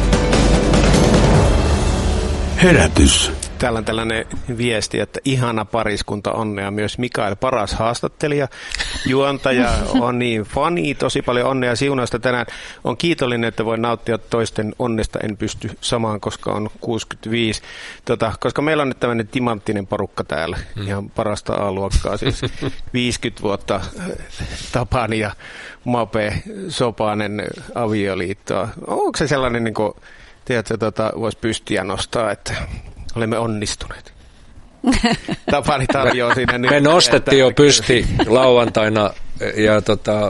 Herätys. Täällä on tällainen viesti, että ihana pariskunta, onnea myös Mikael, paras haastattelija, juontaja, on niin fani, tosi paljon onnea siunausta tänään. On kiitollinen, että voi nauttia toisten onnesta, en pysty samaan, koska on kuusikymmentäviisi. Tota, koska meillä on nyt tämmöinen timanttinen porukka täällä, mm. ihan parasta A-luokkaa, siis viisikymmentä vuotta Tapani ja Mape Sopanen avioliittoa. Onko se sellainen, niin kuin, tiedätkö, tota, voisi pystiä nostaa, että olemme onnistuneet? Tapani tarjoaa siinä nyt. Me nostettiin jo pysti lauantaina ja tota,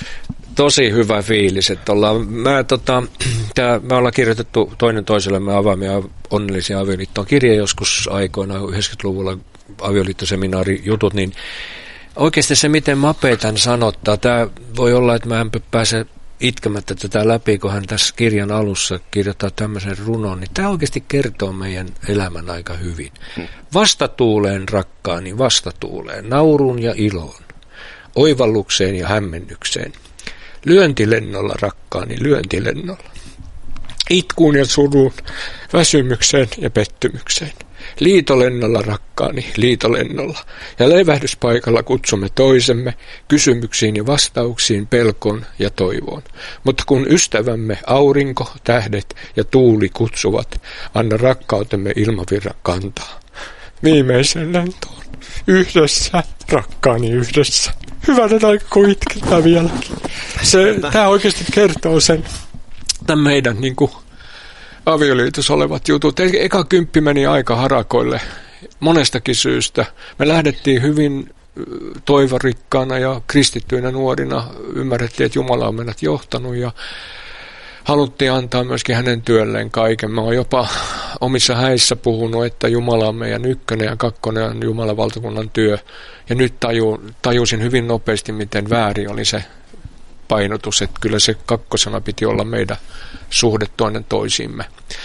tosi hyvä fiilis, että ollaan, mä, tota, tää, me ollaan kirjoitettu toinen toisellemme avaimia onnellisia avioliittoon kirje joskus aikoina yhdeksänkymmentäluvulla avioliittoseminaarijutut, niin oikeasti se, miten Mape tämän sanottaa, tämä voi olla, että mä en pääse itkemättä tätä läpi, kun hän tässä kirjan alussa kirjoittaa tämmöisen runon, niin tämä oikeasti kertoo meidän elämän aika hyvin. Vastatuuleen rakkaani, vastatuuleen, nauruun ja iloon, oivallukseen ja hämmennykseen, lyöntilennolla rakkaani, lyöntilennolla, itkuun ja suruun, väsymykseen ja pettymykseen. Liitolennolla rakkaani, liitolennolla, ja levähdyspaikalla kutsumme toisemme kysymyksiin ja vastauksiin, pelkoon ja toivoon. Mutta kun ystävämme aurinko, tähdet ja tuuli kutsuvat, anna rakkautemme ilmavirran kantaa. Viimeisen lentoon, yhdessä, rakkaani yhdessä. Hyvänä aika, kun itketään vieläkin. Tämä oikeasti kertoo sen, tämän meidän niin kuin avioliitossa olevat jutut. Eka kymppi meni aika harakoille monestakin syystä. Me lähdettiin hyvin toivorikkaana ja kristittyinä nuorina. Ymmärrettiin, että Jumala on meidät johtanut ja haluttiin antaa myöskin hänen työlleen kaiken. Mä oon jopa omissa häissä puhunut, että Jumala on meidän ykkönen ja kakkonen on Jumalan valtakunnan työ. Ja nyt taju, tajusin hyvin nopeasti, miten väärin oli se painotus, että kyllä se kakkosena piti olla meidän suhde toinen toisiimme.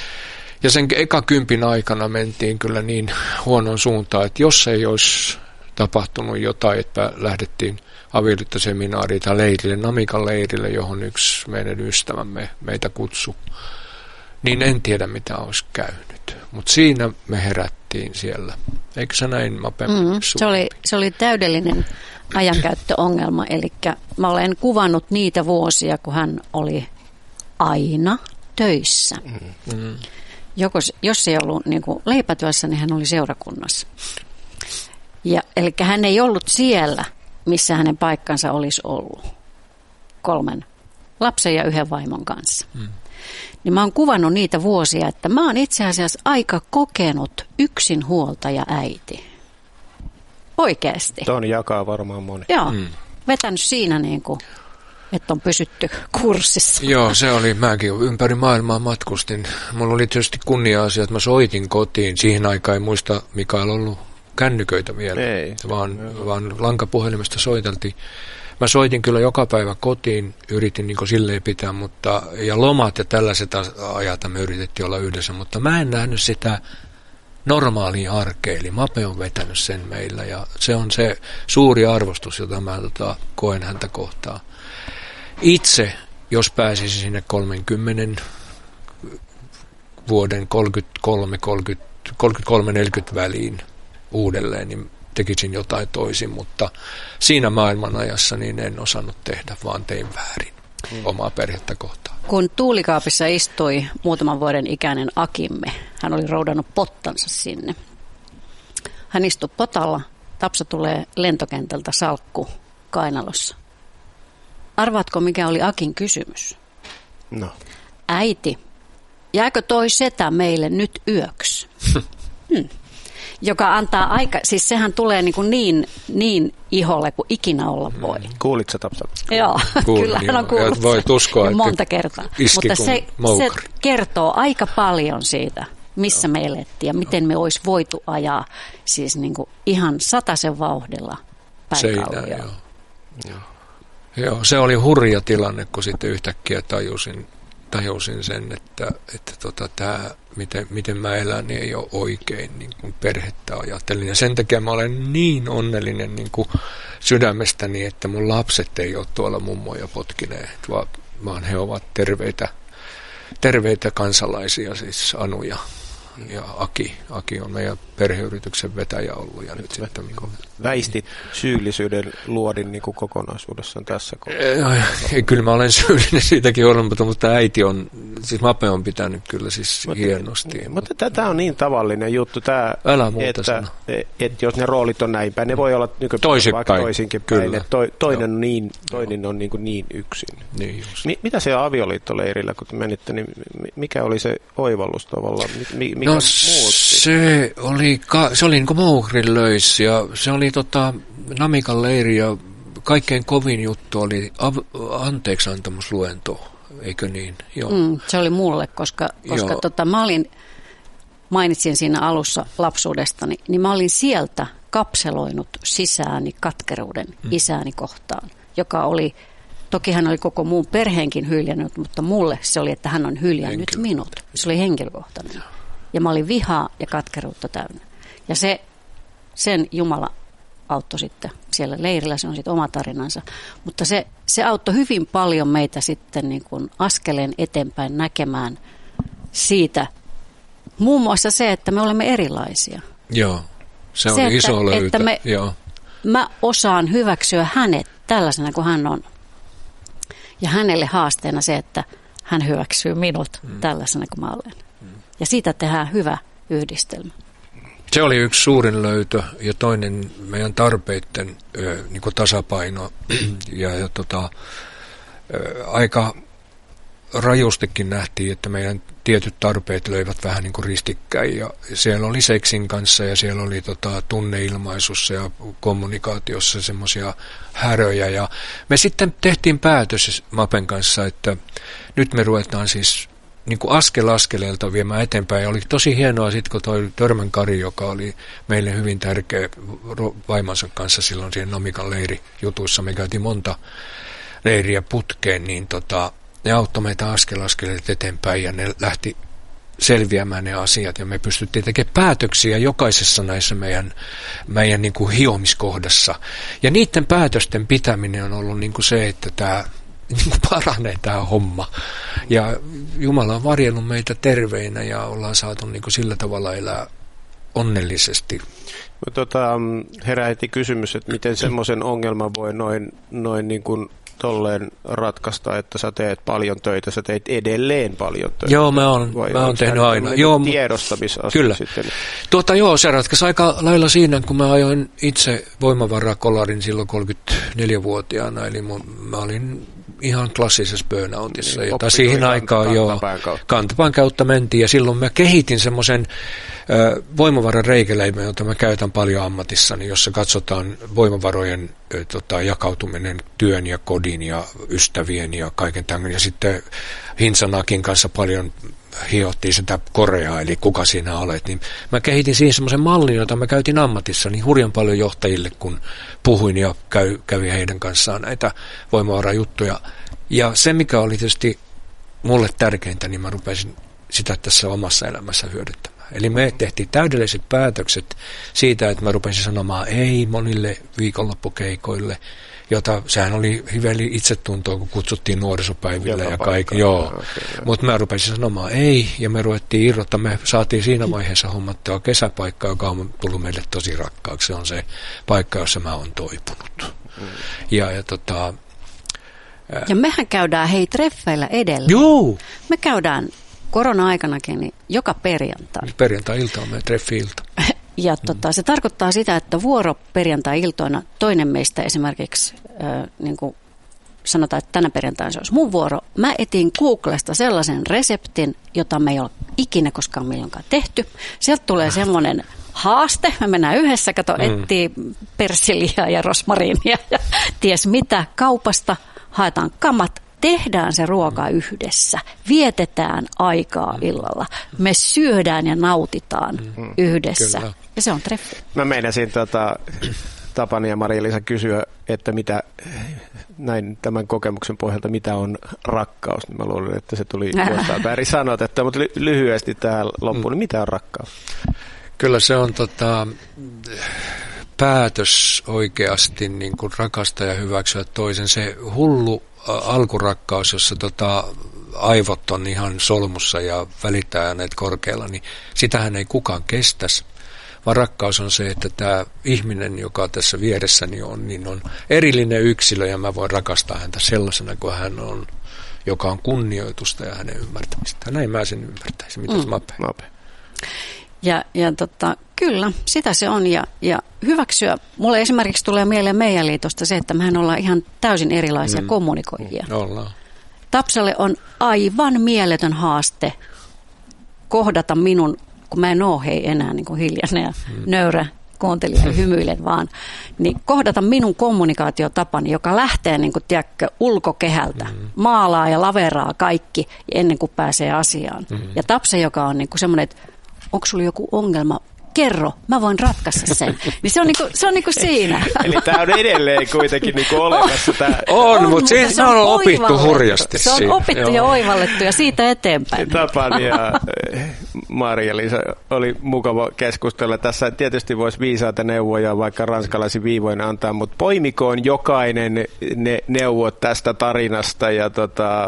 Ja sen eka kympin aikana mentiin kyllä niin huonoon suuntaan, että jos ei olisi tapahtunut jotain, että lähdettiin avioliittoseminaariin tai leirille, Namikan leirille, johon yksi meidän ystävämme meitä kutsui, niin en tiedä mitä olisi käynyt. Mutta siinä me herättiin siellä. Eikö sä näin, Mape? Mm, se, oli, se oli täydellinen ajankäyttöongelma, eli mä olen kuvannut niitä vuosia, kun hän oli aina töissä. Mm. Joko, jos ei ollut niin kuin leipätyössä, niin hän oli seurakunnassa. Ja, eli hän ei ollut siellä, missä hänen paikkansa olisi ollut kolmen lapsen ja yhden vaimon kanssa. Mm. Niin mä oon kuvannut niitä vuosia, että mä oon itse asiassa aika kokenut yksinhuoltaja äiti. Oikeasti. Ton jakaa varmaan moni. Joo, mm. vetänyt siinä niin kuin, että on pysytty kurssissa. Joo, se oli, mäkin ympäri maailmaa matkustin. Mulla oli tietysti kunnia-asia, että mä soitin kotiin. Siihen aikaan ei muista, Mikael ollut kännyköitä vielä, Ei. vaan, vaan lankapuhelimesta soiteltiin. Mä soitin kyllä joka päivä kotiin, yritin niin silleen pitää, mutta, ja lomat ja tällaiset ajat me yritettiin olla yhdessä, mutta mä en nähnyt sitä normaalia arkea, eli Mape on vetänyt sen meillä, ja se on se suuri arvostus, jota mä tota, koen häntä kohtaan. Itse, jos pääsisin sinne kolmekymmentä vuoden kolmekymmentäkolme neljäkymmentä väliin uudelleen, niin tekisin jotain toisin, mutta siinä maailmanajassa niin en osannut tehdä, vaan tein väärin omaa perhettä kohtaan. Kun tuulikaapissa istui muutaman vuoden ikäinen Akimme, hän oli roudannut pottansa sinne. Hän istui potalla, Tapsa tulee lentokentältä salkku kainalossa. Arvaatko, mikä oli Akin kysymys? No. Äiti, jääkö toi setä meille nyt yöksi? hmm. Joka antaa aika, siis sehän tulee niin, niin, niin iholle kuin ikinä olla voi. Mm. Kuulitko Tapsa? Joo, Kuulin, kyllä hän on kuullut voit uskoa, että monta kertaa. Mutta se, se kertoo aika paljon siitä, missä me elettiin ja miten me olisi voitu ajaa siis niin kuin ihan sataisen vauhdilla päin Kallioon. Joo. Joo. Joo, se oli hurja tilanne, kun sitten yhtäkkiä tajusin, tajusin sen, että, että tota, tämä, miten, miten mä elän, niin ei ole oikein niin kuin perhettä ajattelin. Ja sen takia mä olen niin onnellinen niin kuin sydämestäni, että mun lapset ei ole tuolla mummoja potkineet, vaan, vaan he ovat terveitä, terveitä kansalaisia, siis Anu ja, ja Aki. Aki on meidän perheyrityksen vetäjä ollut. Ja nyt sitten, väistit syyllisyyden luodin niin kuin kokonaisuudessaan tässä kohdassa. Kyllä mä olen syyllinen siitäkin olematta, mutta äiti on, siis Mape on pitänyt kyllä siis mutta, hienosti. Niin, mutta tämä on niin tavallinen juttu, tämä, että, että jos ne roolit on näin päin, ne voi olla nykypäivänä vaikka toisinkin päin, että to, toinen, on niin, toinen on niin, kuin niin yksin. Niin Mi, mitä se avioliittoleirillä, kun menitte, niin mikä oli se oivallus tavallaan? Mikä no se oli, ka, se oli niin kuin Moukrin löys ja se oli tota, Namikan leiri ja kaikkein kovin juttu oli av, anteeksiantamusluento, eikö niin? Joo. Mm, se oli mulle, koska, koska tota, mä olin, mainitsin siinä alussa lapsuudestani, niin mä olin sieltä kapseloinut sisääni katkeruuden mm. isääni kohtaan, joka oli, toki hän oli koko muun perheenkin hyljännyt, mutta mulle se oli, että hän on hyljännyt Henkilö. minut. Se oli henkilökohtainen. Ja mä olin vihaa ja katkeruutta täynnä. Ja se, sen Jumala auttoi sitten siellä leirillä, se on sitten oma tarinansa. Mutta se, se auttoi hyvin paljon meitä sitten niin kuin askeleen eteenpäin näkemään siitä. Muun muassa se, että me olemme erilaisia. Joo, se, se oli iso että, löytö. Että me, Joo. Mä osaan hyväksyä hänet tällaisena kuin hän on. Ja hänelle haasteena se, että hän hyväksyy minut mm. tällaisena kuin mä olen. Mm. Ja siitä tehdään hyvä yhdistelmä. Se oli yksi suurin löytö ja toinen meidän tarpeiden ö, niin kuin tasapaino ja, ja tota, ö, aika rajustikin nähtiin, että meidän tietyt tarpeet löivät vähän niin kuin ristikkäin ja siellä oli seksin kanssa ja siellä oli tota, tunneilmaisussa ja kommunikaatiossa semmoisia häröjä ja me sitten tehtiin päätös Mapen kanssa, että nyt me ruvetaan siis niin kuin askel askeleelta viemään eteenpäin. Ja oli tosi hienoa sitten, kun toi Törmän Kari, joka oli meille hyvin tärkeä vaimansa kanssa silloin siihen Namikan leirijutuissa, me käytiin monta leiriä putkeen, niin tota, ne auttoi meitä askel askeleelta eteenpäin ja ne lähti selviämään ne asiat ja me pystyttiin tekemään päätöksiä jokaisessa näissä meidän, meidän niin kuin hiomiskohdassa. Ja niiden päätösten pitäminen on ollut niin kuin se, että tämä niin paranee tämä homma. Ja Jumala on varjellut meitä terveinä ja ollaan saatu niin kuin sillä tavalla elää onnellisesti. Tota, herää heti kysymys, että miten semmoisen ongelman voi noin, noin niin kuin tolleen ratkaista, että sä teet paljon töitä, sä teet edelleen paljon töitä. Joo, mä oon, mä oon tehnyt aina. Joo, tiedostamisasia kyllä. Sitten. Tuota, joo, se ratkaisi aika lailla siinä, kun mä ajoin itse voimavarakolarin silloin kolmekymmentäneljävuotiaana, eli mun, mä olin ihan klassisessa burnoutissa, jota siihen aikaan jo kantapään kautta mentiin, ja silloin mä kehitin semmoisen voimavaran reikäleimän, jota mä käytän paljon ammatissani, jossa katsotaan voimavarojen ö, tota, jakautuminen työn ja kodin ja ystävien ja kaiken tämän, ja sitten Hinsanakin kanssa paljon hiottiin sitä Koreaa, eli kuka siinä olet, niin mä kehitin siinä semmoisen mallin, jota mä käytin ammatissa niin hurjan paljon johtajille, kun puhuin ja käy, kävin heidän kanssaan näitä voimavara-juttuja. Ja se, mikä oli tietysti mulle tärkeintä, niin mä rupesin sitä tässä omassa elämässä hyödyttämään. Eli me tehtiin täydelliset päätökset siitä, että mä rupesin sanomaan ei monille viikonloppukeikoille, jota sehän oli hyveli itsetuntoa, kun kutsuttiin nuorisopäiville ja kaikki. Joo. Okay, mutta mä rupesin sanomaan ei, ja me ruvettiin irrottaa. Me saatiin siinä vaiheessa hommattua kesäpaikka, joka on tullut meille tosi rakkaaksi. Se on se paikka, jossa mä oon toipunut. Mm. Ja, ja tota... Ja mehän käydään hei treffeillä edelleen. Joo. Me käydään korona-aikanakin niin joka perjantai. Perjantai-ilta on meidän treffi-ilta. Ja tota, se tarkoittaa sitä, että vuoro perjantai-iltoina toinen meistä esimerkiksi, äh, niin kuin sanotaan, että tänä perjantaina se olisi mun vuoro. Mä etin Googlesta sellaisen reseptin, jota me ei ole ikinä koskaan milloinkaan tehty. Sieltä tulee semmoinen haaste. Me mennään yhdessä, kato, mm. etsii persiliaa ja rosmariinia ja ties mitä kaupasta. Haetaan kamat. Tehdään se ruoka yhdessä, vietetään aikaa illalla, me syödään ja nautitaan mm, yhdessä kyllä. Ja se on treffi. Mä meinasin tota, Tapani ja Maria-Liisa kysyä, että mitä näin tämän kokemuksen pohjalta, mitä on rakkaus. Mä luulen, että se tuli jostain väärin sanotettua, mutta ly- lyhyesti tähän loppuun, mm. mitä on rakkaus? Kyllä se on tota, päätös oikeasti niin kuin rakastaa ja hyväksyä toisen. Se hullu alkurakkaus, jossa tota, aivot on ihan solmussa ja välittää äänet korkealla, niin sitähän ei kukaan kestäisi. Vaan rakkaus on se, että tämä ihminen, joka tässä vieressäni on, niin on erillinen yksilö ja mä voin rakastaa häntä sellaisena kuin hän on, joka on kunnioitusta ja hänen ymmärtämistä. Näin mä sen ymmärtäisin. Mitäs mm. Mape? Mape? Ja, ja tota, kyllä, sitä se on. Ja, ja hyväksyä. Mulle esimerkiksi tulee mieleen meidän liitosta se, että mehän ollaan ihan täysin erilaisia mm. kommunikoijia. Mm. Ollaan. Tapsalle on aivan mieletön haaste kohdata minun, kun mä en ole hei enää niin kuin hiljainen ja mm. nöyrä kuuntelija ja hymyilen vaan, niin kohdata minun kommunikaatiotapani, joka lähtee niin kuin, tiedätkö, ulkokehältä, mm. maalaa ja laveraa kaikki ennen kuin pääsee asiaan. Mm. Ja Tapsa, joka on niin kuin semmoinen, että onko sulla joku ongelma? Kerro, mä voin ratkaista sen. Niin se on niinku, se on niinku siinä. Eli tämä on edelleen kuitenkin niinku olemassa. Tää. On, on, mutta se, se on opittu hurjasti. Se on siinä. opittu Joo. ja oivallettu ja siitä eteenpäin. Tapani ja Maria-Liisa oli mukava keskustella. Tässä tietysti voisi viisaita neuvoja vaikka ranskalaisin viivoin antaa, mutta poimikoon jokainen ne neuvot tästä tarinasta ja tota,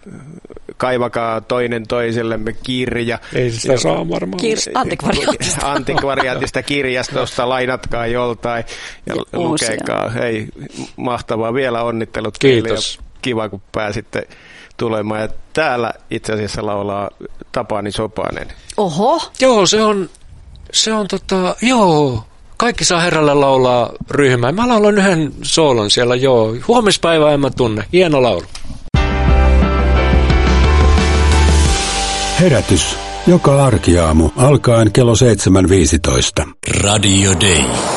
kaivakaa toinen toisellemme kirja. Ei sitä saa varmaan. Kir- antikvariaatista. Antikvariaatista kirjastosta, lainatkaa joltain ja, ja lukekaa. Hei, mahtavaa. Vielä onnittelut. Kiitos. Kiva, kun pääsitte tulemaan. Ja täällä itse asiassa laulaa Tapani Sopanen. Oho. Joo, se on, se on tota, joo. Kaikki saa herralle laulaa ryhmää. Mä laulan yhden soolon siellä, joo. Huomispäivää en mä tunne. Hieno laulu. Herätys. Joka arkiaamu alkaen kello seitsemän viisitoista. Radio Day.